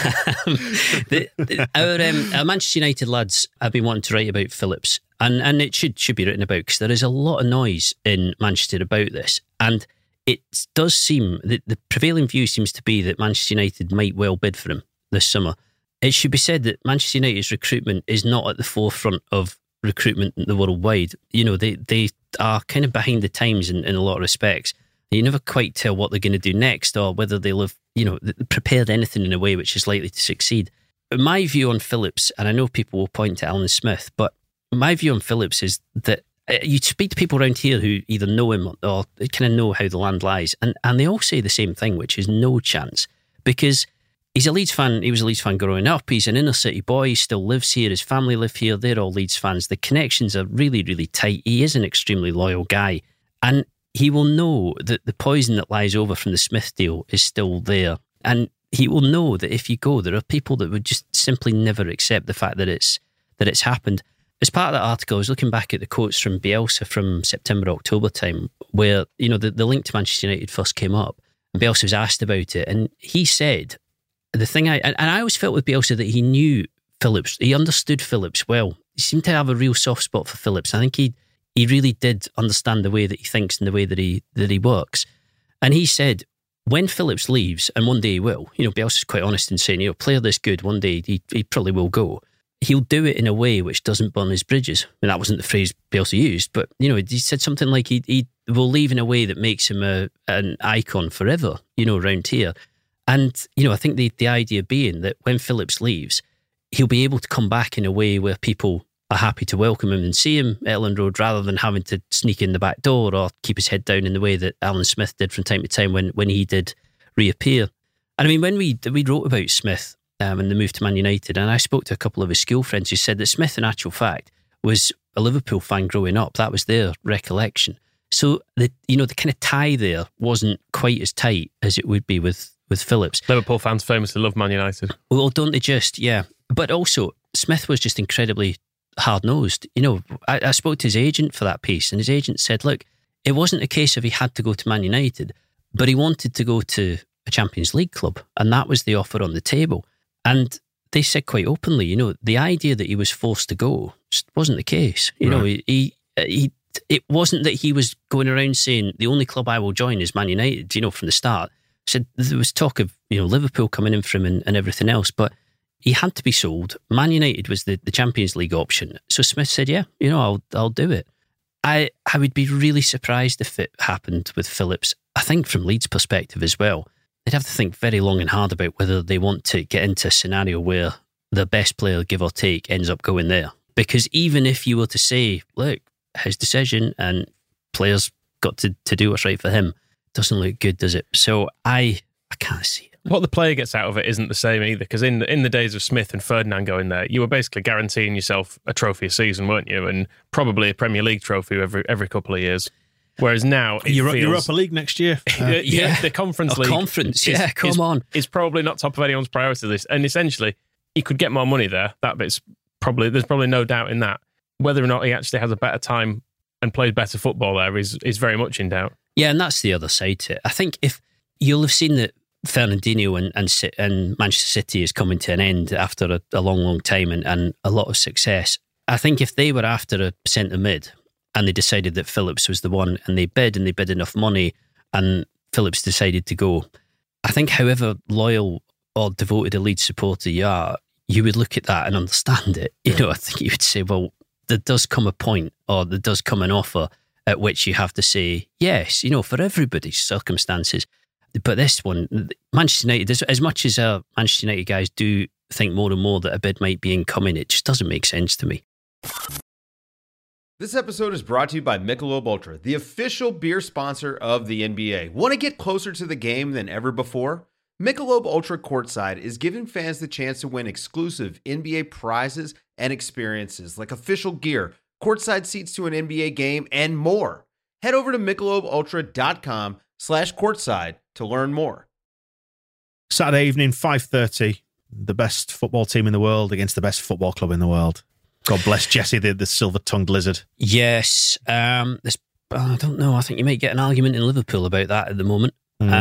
Our Manchester United lads have been wanting to write about Phillips, and it should be written about, because there is a lot of noise in Manchester about this, and it does seem that the prevailing view seems to be that Manchester United might well bid for him this summer. It should be said that Manchester United's recruitment is not at the forefront of recruitment in the worldwide. They are kind of behind the times in a lot of respects. You never quite tell what they're going to do next or whether they'll have, prepared anything in a way which is likely to succeed. My view on Phillips, and I know people will point to Alan Smith, but my view on Phillips is that you speak to people around here who either know him or kind of know how the land lies, and they all say the same thing, which is no chance, because he's a Leeds fan. He was a Leeds fan growing up. He's an inner city boy. He still lives here. His family live here. They're all Leeds fans. The connections are really, really tight. He is an extremely loyal guy, and he will know that the poison that lies over from the Smith deal is still there, and he will know that if you go, there are people that would just simply never accept the fact that it's happened. As part of that article, I was looking back at the quotes from Bielsa from September, October time, where, the link to Manchester United first came up. And Bielsa was asked about it. And he said, I always felt with Bielsa that he knew Phillips. He understood Phillips well. He seemed to have a real soft spot for Phillips. I think he really did understand the way that he thinks and the way that he works. And he said, when Phillips leaves, and one day he will, Bielsa's quite honest in saying, player this good, one day he probably will go. He'll do it in a way which doesn't burn his bridges. I mean, that wasn't the phrase Bielsa used, but, he said something like he will leave in a way that makes him an icon forever, around here. And, I think the idea being that when Phillips leaves, he'll be able to come back in a way where people are happy to welcome him and see him at Elland Road rather than having to sneak in the back door or keep his head down in the way that Alan Smith did from time to time when he did reappear. And I mean, when we wrote about Smith, and the move to Man United, and I spoke to a couple of his school friends who said that Smith, in actual fact, was a Liverpool fan growing up. That was their recollection. So the kind of tie there wasn't quite as tight as it would be with Phillips. Liverpool fans famously love Man United. Well, don't they just? Yeah. But also, Smith was just incredibly hard-nosed. I spoke to his agent for that piece, and his agent said, look, it wasn't a case of he had to go to Man United, but he wanted to go to a Champions League club, and that was the offer on the table. And they said quite openly, the idea that he was forced to go just wasn't the case. It wasn't that he was going around saying the only club I will join is Man United, from the start. Said there was talk of, Liverpool coming in for him and everything else, but he had to be sold. Man United was the Champions League option. So Smith said, yeah, I'll do it. I would be really surprised if it happened with Phillips. I think from Leeds' perspective as well, they'd have to think very long and hard about whether they want to get into a scenario where the best player, give or take, ends up going there. Because even if you were to say, look, his decision and players got to do what's right for him, doesn't look good, does it? So I can't see it. What the player gets out of it isn't the same either, because in the days of Smith and Ferdinand going there, you were basically guaranteeing yourself a trophy a season, weren't you? And probably a Premier League trophy every couple of years. Whereas now Europa League next year. The Conference League. Come on. It's probably not top of anyone's priority list. And essentially, he could get more money there. There's probably no doubt in that. Whether or not he actually has a better time and plays better football there is very much in doubt. Yeah, and that's the other side to it. I think if you'll have seen that Fernandinho and Manchester City is coming to an end after a long, long time and a lot of success. I think if they were after a centre mid and they decided that Phillips was the one and they bid enough money and Phillips decided to go, I think however loyal or devoted a Leeds supporter you are, you would look at that and understand it. I think you would say, well, there does come a point or there does come an offer at which you have to say, yes, for everybody's circumstances. But this one, Manchester United, as much as Manchester United guys do think more and more that a bid might be incoming, it just doesn't make sense to me. This episode is brought to you by Michelob Ultra, the official beer sponsor of the NBA. Want to get closer to the game than ever before? Michelob Ultra Courtside is giving fans the chance to win exclusive NBA prizes and experiences like official gear, courtside seats to an NBA game, and more. Head over to MichelobUltra.com/courtside to learn more. Saturday evening, 5:30, the best football team in the world against the best football club in the world. God bless Jesse, the silver-tongued lizard. Yes. I don't know. I think you might get an argument in Liverpool about that at the moment.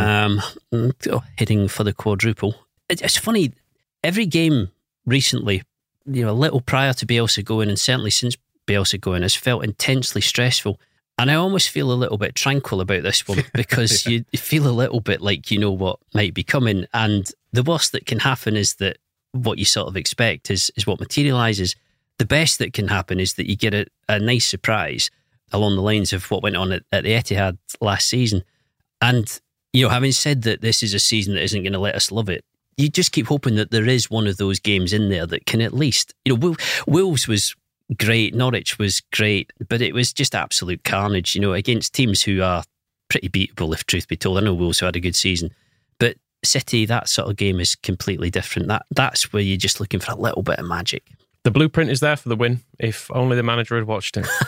Heading for the quadruple. It's funny. Every game recently, a little prior to Bielsa going, and certainly since Bielsa going, has felt intensely stressful. And I almost feel a little bit tranquil about this one because you feel a little bit like you know what might be coming. And the worst that can happen is that what you sort of expect is what materialises. The best that can happen is that you get a nice surprise along the lines of what went on at the Etihad last season. And, having said that this is a season that isn't going to let us love it, you just keep hoping that there is one of those games in there that can at least, Wolves was great, Norwich was great, but it was just absolute carnage, against teams who are pretty beatable, if truth be told. I know Wolves have had a good season, but City, that sort of game is completely different. That's where you're just looking for a little bit of magic. The blueprint is there for the win, if only the manager had watched it.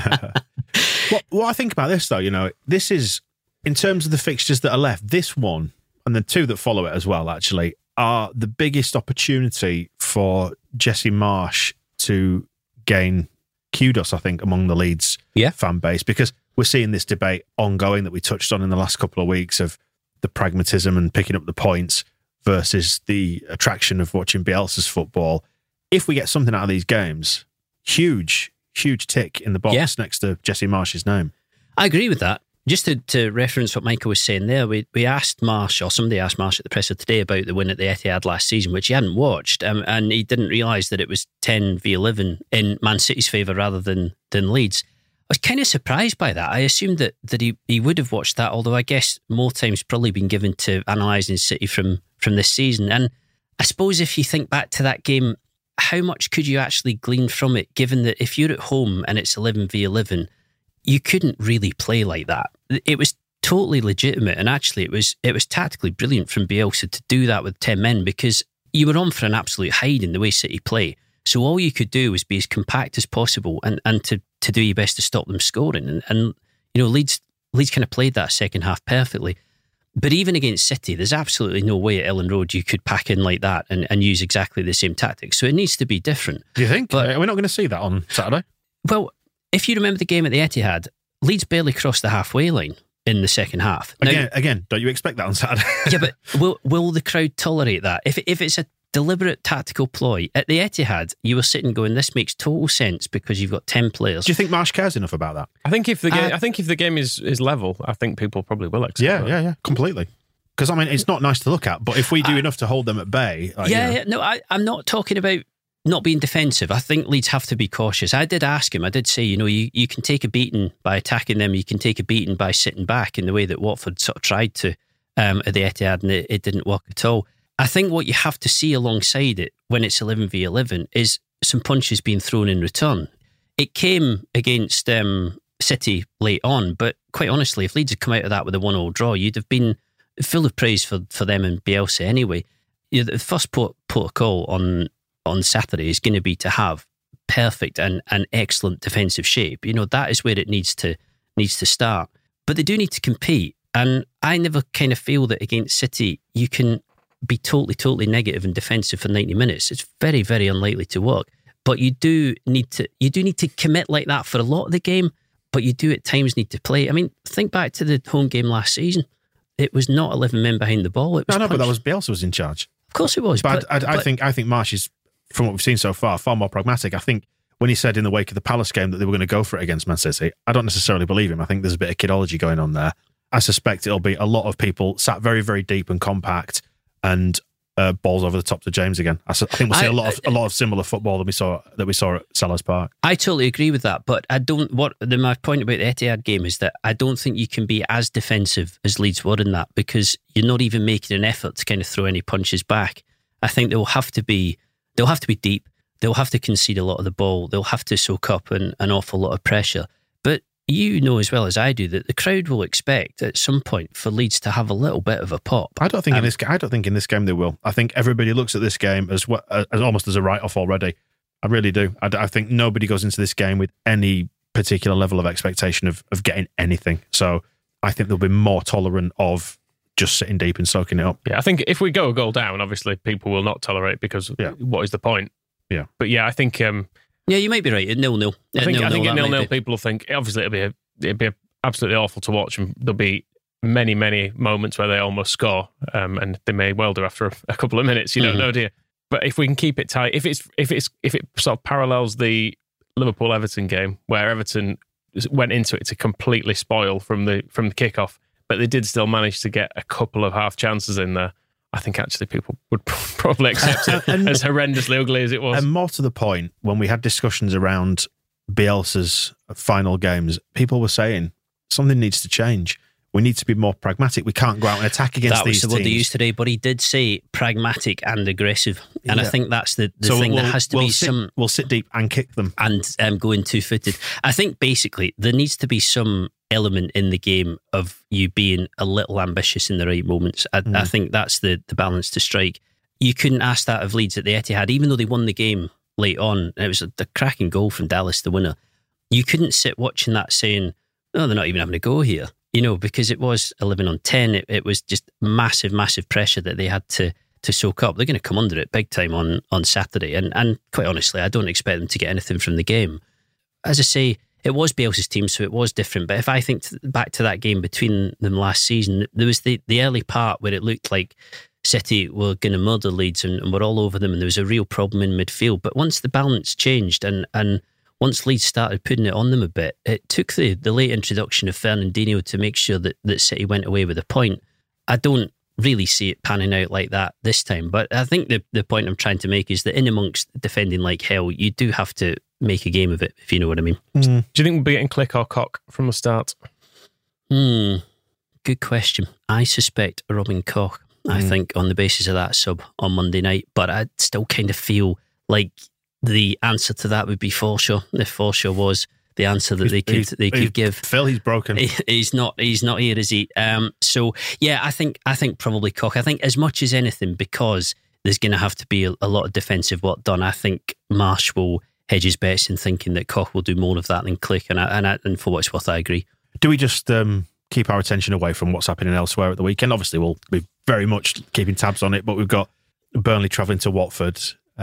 What I think about this, though, this is, in terms of the fixtures that are left, this one and the two that follow it as well, actually, are the biggest opportunity for Jesse Marsch to gain kudos, I think, among the Leeds fan base, because we're seeing this debate ongoing that we touched on in the last couple of weeks of the pragmatism and picking up the points versus the attraction of watching Bielsa's football. If we get something out of these games, huge tick in the box next to Jesse Marsch's name. I agree with that. Just to reference what Michael was saying there, we asked Marsch, or somebody asked Marsch at the presser today about the win at the Etihad last season, which he hadn't watched, and he didn't realise that it was 10-11 in Man City's favour rather than Leeds. I was kind of surprised by that. I assumed that he would have watched that, although I guess more time's probably been given to analysing City from this season. And I suppose if you think back to that game, how much could you actually glean from it, given that if you're at home and it's 11v11, you couldn't really play like that. It was totally legitimate, and actually it was tactically brilliant from Bielsa to do that with 10 men, because you were on for an absolute hide in the way City play. So all you could do was be as compact as possible and to do your best to stop them scoring. And Leeds kind of played that second half perfectly. But even against City, there's absolutely no way at Elland Road you could pack in like that and use exactly the same tactics. So it needs to be different. Do you think? But we're not going to see that on Saturday? Well, if you remember the game at the Etihad, Leeds barely crossed the halfway line in the second half. Again, don't you expect that on Saturday? Yeah, but will the crowd tolerate that? If it's a deliberate tactical ploy, at the Etihad, you were sitting going, this makes total sense because you've got 10 players. Do you think Marsch cares enough about that? I think if the game is level, I think people probably will accept that. Yeah, completely. Because, it's not nice to look at, but if we do enough to hold them at bay... No, I'm not talking about not being defensive. I think Leeds have to be cautious. I did ask him, I did say, you can take a beating by attacking them, you can take a beating by sitting back in the way that Watford sort of tried to at the Etihad, and it didn't work at all. I think what you have to see alongside it when it's 11v11 is some punches being thrown in return. It came against City late on, but quite honestly, if Leeds had come out of that with a 1-1 draw, you'd have been full of praise for them and Bielsa anyway. The first protocol on Saturday is going to be to have perfect and excellent defensive shape. That is where it needs to start. But they do need to compete, and I never kind of feel that against City you can be totally negative and defensive for 90 minutes. It's very, very unlikely to work. But you do need to commit like that for a lot of the game, but you do at times need to play. Think back to the home game last season. It was not 11 men behind the ball. It was but that was Bielsa was in charge. Of course it was. But I think Marsch is, from what we've seen so far more pragmatic. I think when he said in the wake of the Palace game that they were going to go for it against Man City, I don't necessarily believe him. I think there's a bit of kidology going on there. I suspect it'll be a lot of people sat very, very deep and compact and balls over the top to James again. I think we'll see a lot of similar football that we saw at Selhurst Park. I totally agree with that, but I don't. My point about the Etihad game is that I don't think you can be as defensive as Leeds were in that, because you're not even making an effort to kind of throw any punches back. I think they'll have to be deep. They'll have to concede a lot of the ball. They'll have to soak up an awful lot of pressure. But you know as well as I do that the crowd will expect at some point for Leeds to have a little bit of a pop. I don't think in this game they will. I think everybody looks at this game as almost as a write-off already. I really do. I think nobody goes into this game with any particular level of expectation of getting anything. So I think they'll be more tolerant of just sitting deep and soaking it up. Yeah, I think if we go a goal down, obviously people will not tolerate, because what is the point? Yeah. But I think... yeah, you might be right. 0-0. I think at 0-0 people will think, obviously it'd be absolutely awful to watch, and there'll be many, many moments where they almost score, and they may well do after a couple of minutes. No idea. But if we can keep it tight, if it sort of parallels the Liverpool-Everton game, where Everton went into it to completely spoil from the kickoff, but they did still manage to get a couple of half chances in there, I think actually people would probably accept it as horrendously ugly as it was. And more to the point, when we had discussions around Bielsa's final games, people were saying something needs to change. we need to be more pragmatic. We can't go out and attack against these teams. That was the word they used today, but he did say pragmatic and aggressive. And I think that's the thing that has to be some... We'll sit deep and kick them. And go in two-footed. I think basically there needs to be some element in the game of you being a little ambitious in the right moments. I think that's the balance to strike. You couldn't ask that of Leeds at the Etihad, even though they won the game late on. And it was a cracking goal from Dallas, the winner. You couldn't sit watching that saying, oh, they're not even having a go here. Because it was 11-10. It was just massive, massive pressure that they had to soak up. They're going to come under it big time on Saturday. And quite honestly, I don't expect them to get anything from the game. As I say, it was Bielsa's team, so it was different. But if I think back to that game between them last season, there was the early part where it looked like City were going to murder Leeds and were all over them, and there was a real problem in midfield. But once the balance changed and once Leeds started putting it on them a bit, it took the late introduction of Fernandinho to make sure that City went away with a point. I don't really see it panning out like that this time, but I think the point I'm trying to make is that in amongst defending like hell, you do have to make a game of it, if you know what I mean. Do you think we'll be getting Klich or Koch from the start? Good question. I suspect Robin Koch, I think, on the basis of that sub on Monday night, but I still kind of feel like the answer to that would be Forshaw, if Forshaw was the answer that they could give. Phil, he's broken. He's not here, is he? So yeah, I think probably Koch. I think as much as anything, because there's going to have to be a lot of defensive work done. I think Marsh will hedge his bets in thinking that Koch will do more of that than Klich, and for what it's worth, I agree. Do we just keep our attention away from what's happening elsewhere at the weekend? Obviously, we'll be very much keeping tabs on it, but we've got Burnley travelling to Watford.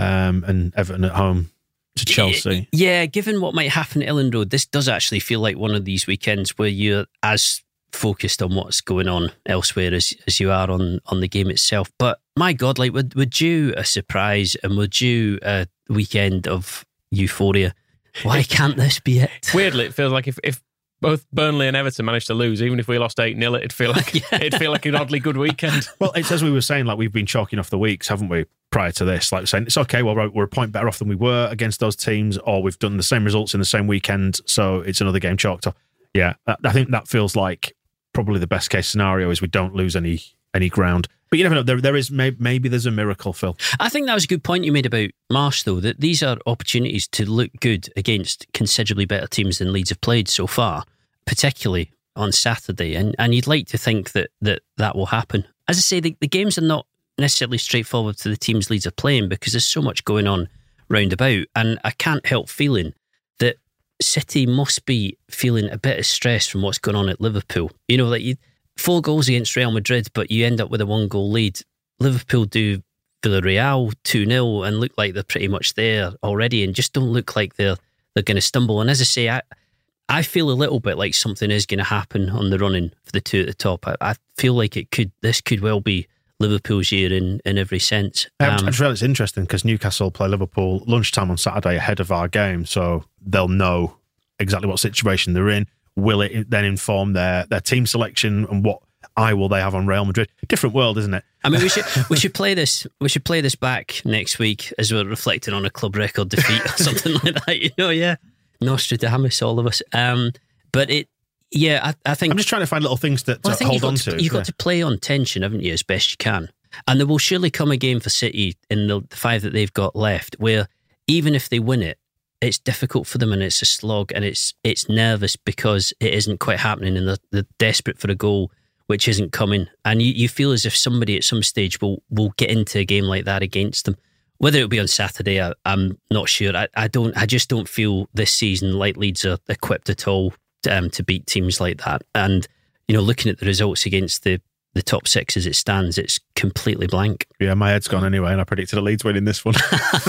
And Everton at home to Chelsea. Yeah, given what might happen at Elland Road, this does actually feel like one of these weekends where you're as focused on what's going on elsewhere as you are on the game itself. But my God, like we're due a surprise and we're due a weekend of euphoria. Why can't this be it? Weirdly, it feels like if both Burnley and Everton managed to lose, even if we lost 8-0, it'd feel like an oddly good weekend. Well, it's as we were saying, like we've been chalking off the weeks, haven't we? Prior to this, like saying it's okay. Well, we're a point better off than we were against those teams, or we've done the same results in the same weekend, so it's another game chalked off. Yeah, I think that feels like probably the best case scenario is we don't lose any ground. But you never know. There is maybe there's a miracle, Phil. I think that was a good point you made about Marsh, though, that these are opportunities to look good against considerably better teams than Leeds have played so far, particularly on Saturday. And you'd like to think that will happen. As I say, the games are not necessarily straightforward to the teams Leeds are playing because there's so much going on round about. And I can't help feeling that City must be feeling a bit of stress from what's going on at Liverpool. You know, like 4 goals against Real Madrid, but you end up with a 1-goal lead. Liverpool do Villarreal 2-0 and look like they're pretty much there already and just don't look like they're going to stumble. And as I say, I feel a little bit like something is going to happen on the running for the two at the top. I feel like this could well be Liverpool's year in every sense. I just feel it's interesting because Newcastle play Liverpool lunchtime on Saturday ahead of our game, so they'll know exactly what situation they're in. Will it then inform their team selection and what eye will they have on Real Madrid? Different world, isn't it? I mean, we should play this. We should play this back next week as we're reflecting on a club record defeat or something like that. You know, yeah, Nostradamus, all of us. But it. Yeah, I think... I'm just trying to find little things to hold on to. You've got to play on tension, haven't you, as best you can. And there will surely come a game for City in the 5 that they've got left where even if they win it, it's difficult for them and it's a slog and it's nervous because it isn't quite happening and they're desperate for a goal which isn't coming. And you feel as if somebody at some stage will get into a game like that against them. Whether it'll be on Saturday, I'm not sure. I just don't feel this season like Leeds are equipped at all to beat teams like that. And, you know, looking at the results against the top 6 as it stands, it's completely blank. Yeah, my head's gone anyway, and I predicted a Leeds winning this one.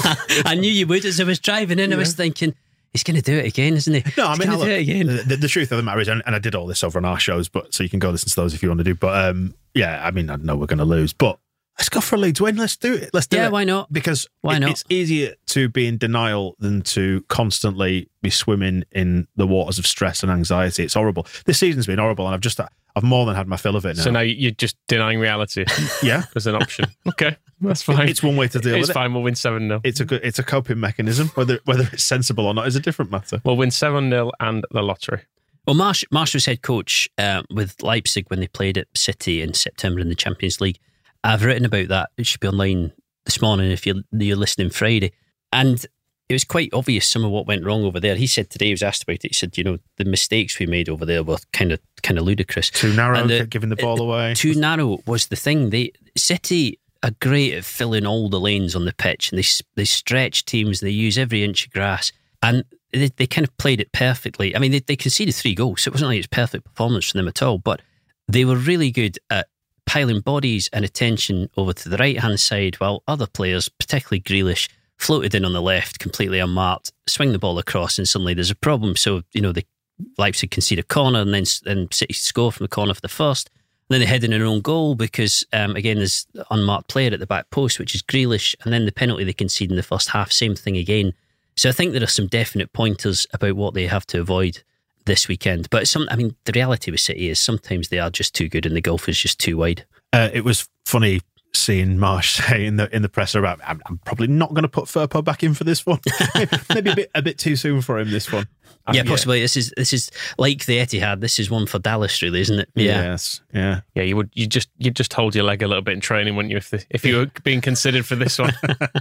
I knew you would. As I was driving in, I was thinking, he's going to do it again, isn't he? No, I mean, do it again. The truth of the matter is, and I did all this over on our shows, but so you can go listen to those if you want to do. But yeah, I mean, I know we're going to lose, but let's go for a Leeds win. Let's do it. Let's do it. Yeah, why not? Because why not? It's easier to be in denial than to constantly be swimming in the waters of stress and anxiety. It's horrible. This season's been horrible, and I've more than had my fill of it now. So now you're just denying reality. Yeah, as an option. Okay, that's fine. It's one way to deal with it. It's fine. We'll win 7-0. It's a coping mechanism. Whether it's sensible or not is a different matter. We'll win 7-0 and the lottery. Well, Marsch was head coach with Leipzig when they played at City in September in the Champions League. I've written about that. It should be online this morning if you're listening Friday. And it was quite obvious some of what went wrong over there. He said today, he was asked about it, he said, the mistakes we made over there were kind of ludicrous. Too narrow, giving the ball away. Too narrow was the thing. City are great at filling all the lanes on the pitch, and they stretch teams, they use every inch of grass, and they kind of played it perfectly. I mean, they conceded 3 goals, so it wasn't like it's a perfect performance from them at all, but they were really good at piling bodies and attention over to the right-hand side, while other players, particularly Grealish, floated in on the left, completely unmarked, swing the ball across, and suddenly there's a problem. So, the Leipzig concede a corner, and then City score from the corner for the first. And then they head in their own goal because, again, there's unmarked player at the back post, which is Grealish. And then the penalty they concede in the first half, same thing again. So I think there are some definite pointers about what they have to avoid this weekend. But the reality with City is sometimes they are just too good and the gulf is just too wide. It was funny seeing Marsch say in the presser about, I'm probably not going to put Firpo back in for this one. Maybe a bit too soon for him this one. Yeah, possibly. This is like the Etihad. This is one for Dallas, really, isn't it? Yeah. Yes. Yeah. Yeah. You'd just hold your leg a little bit in training, wouldn't you, if you were being considered for this one?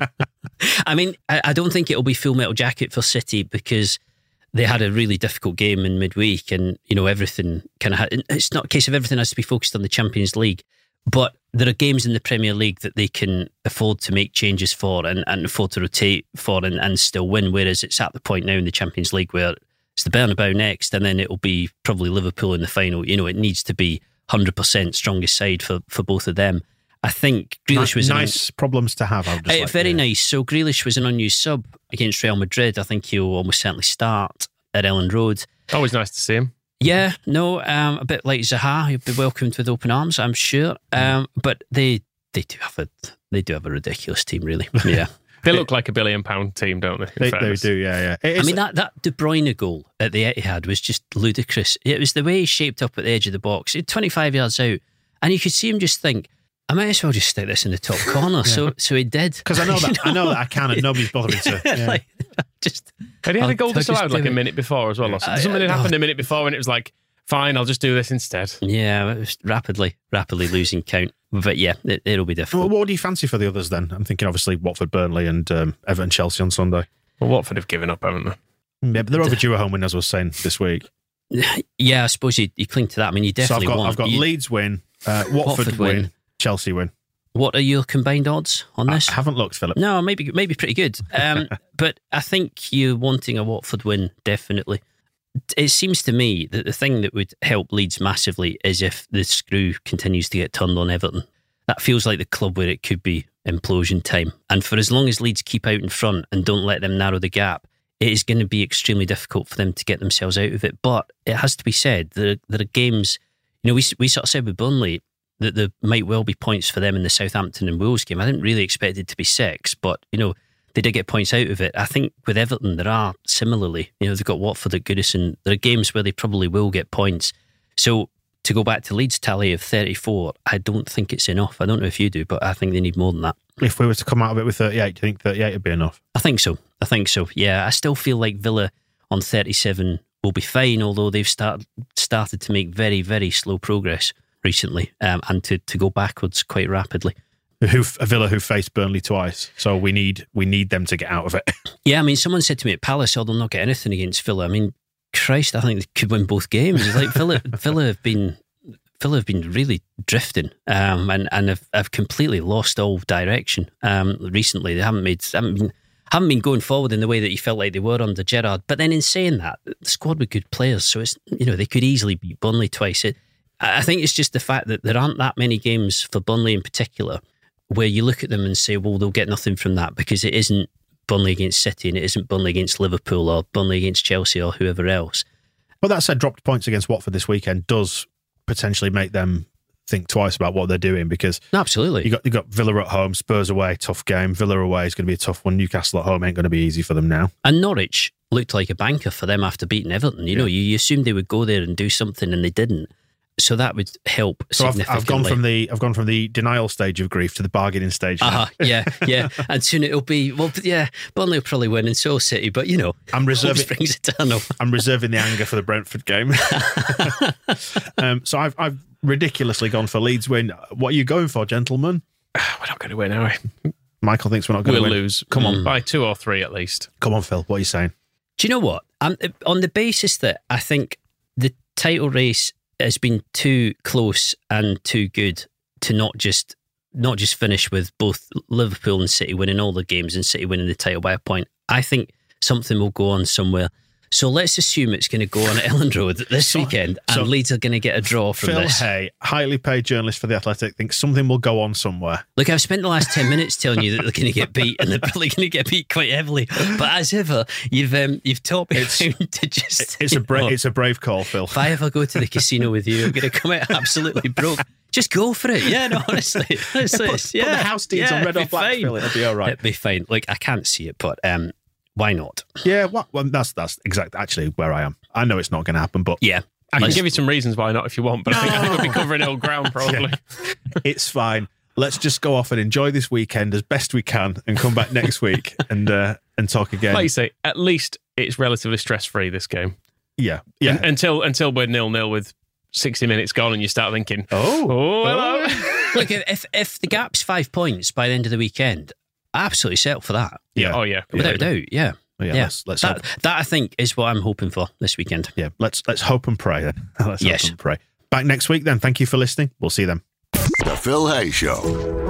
I mean, I don't think it'll be full metal jacket for City because they had a really difficult game in midweek, and everything kind of. It's not a case of everything has to be focused on the Champions League, but there are games in the Premier League that they can afford to make changes for and afford to rotate for and still win. Whereas it's at the point now in the Champions League where it's the Bernabeu next, and then it'll be probably Liverpool in the final. It needs to be 100% strongest side for both of them. I think Grealish was nice problems to have. Very nice. So Grealish was an unused sub against Real Madrid. I think he'll almost certainly start at Ellen Road. Always nice to see him. Yeah, no, a bit like Zaha, he'll be welcomed with open arms, I'm sure. But they do have a ridiculous team, really. Yeah. They look like £1 billion team, don't they? They do, yeah. That De Bruyne goal at the Etihad was just ludicrous. It was the way he shaped up at the edge of the box. He had 25 yards out, and you could see him just think, I might as well just stick this in the top corner. So he did. Because I know that I can, and nobody's bothering to. Yeah. Had he had a goal disallowed like a minute before as well? Or something had happened a minute before, and it was like, fine, I'll just do this instead. Yeah, it was rapidly losing count. But yeah, it'll be difficult. Well, what do you fancy for the others then? I'm thinking obviously Watford, Burnley, and Everton, Chelsea on Sunday. Well, Watford have given up, haven't they? Yeah, but they're overdue a home win, as I was saying this week. Yeah, I suppose you cling to that. I mean, you definitely I've got Leeds win, Watford win, Chelsea win. What are your combined odds on this? I haven't looked, Philip. No, maybe pretty good. But I think you're wanting a Watford win, definitely. It seems to me that the thing that would help Leeds massively is if the screw continues to get turned on Everton. That feels like the club where it could be implosion time. And for as long as Leeds keep out in front and don't let them narrow the gap, it is going to be extremely difficult for them to get themselves out of it. But it has to be said, there are games, we sort of said with Burnley that there might well be points for them in the Southampton and Wolves game. I didn't really expect it to be 6, but, they did get points out of it. I think with Everton, there are similarly, they've got Watford at Goodison. There are games where they probably will get points. So to go back to Leeds' tally of 34, I don't think it's enough. I don't know if you do, but I think they need more than that. If we were to come out of it with 38, do you think 38 would be enough? I think so. Yeah, I still feel like Villa on 37 will be fine, although they've started to make very, very slow progress recently and to go backwards quite rapidly. Villa who faced Burnley twice, so we need them to get out of it. Yeah, I mean, someone said to me at Palace, they'll not get anything against Villa. I mean, Christ, I think they could win both games. It's like Villa have been really drifting and have completely lost all direction recently. They haven't been going forward in the way that you felt like they were under Gerrard. But then in saying that, the squad with good players, so it's they could easily beat Burnley twice. I think it's just the fact that there aren't that many games for Burnley in particular where you look at them and say, well, they'll get nothing from that because it isn't Burnley against City and it isn't Burnley against Liverpool or Burnley against Chelsea or whoever else. Well, that said, dropped points against Watford this weekend does potentially make them think twice about what they're doing because absolutely you got Villa at home, Spurs away, tough game. Villa away is going to be a tough one. Newcastle at home ain't going to be easy for them now. And Norwich looked like a banker for them after beating Everton. You assumed they would go there and do something and they didn't. So that would help So significantly. I've gone from the denial stage of grief to the bargaining stage. Now. Yeah. And soon it'll be, Burnley will probably win and so City, but I'm reserving springs eternal. I'm reserving the anger for the Brentford game. So I've ridiculously gone for Leeds win. What are you going for, gentlemen? We're not going to win, are we? Michael thinks we're not going to win. We'll lose. Come on. By 2 or 3 at least. Come on, Phil. What are you saying? Do you know what? On the basis that I think the title race has been too close and too good to not just finish with both Liverpool and City winning all the games and City winning the title by a point. I think something will go on somewhere. So let's assume it's going to go on at Elland Road this weekend, and Leeds are going to get a draw from this. Phil Hay, highly paid journalist for The Athletic, thinks something will go on somewhere. Look, I've spent the last 10 minutes telling you that they're going to get beat, and they're probably going to get beat quite heavily. But as ever, you've taught me to just... It's a brave call, Phil. If I ever go to the casino with you, I'm going to come out absolutely broke. Just go for it. Yeah, no, honestly. Put the house deeds on red or black, Phil. It'll be all right. It'll be fine. Like, I can't see it, but... why not? Yeah, well, that's exactly actually where I am. I know it's not going to happen, but yeah, I can give you some reasons why not if you want, but I think we'll be covering old ground probably. Yeah. It's fine. Let's just go off and enjoy this weekend as best we can, and come back next week and talk again. Like you say, at least it's relatively stress-free this game. Yeah. Until we're 0-0 with 60 minutes gone, and you start thinking, hello. Look, if the gap's 5 points by the end of the weekend, absolutely settle for that. Yeah. Oh yeah. Without a doubt. Yeah. Let's that I think is what I'm hoping for this weekend. Yeah. Let's hope and pray then. Let's yes. hope and pray. Back next week then. Thank you for listening. We'll see you then. The Phil Hay Show.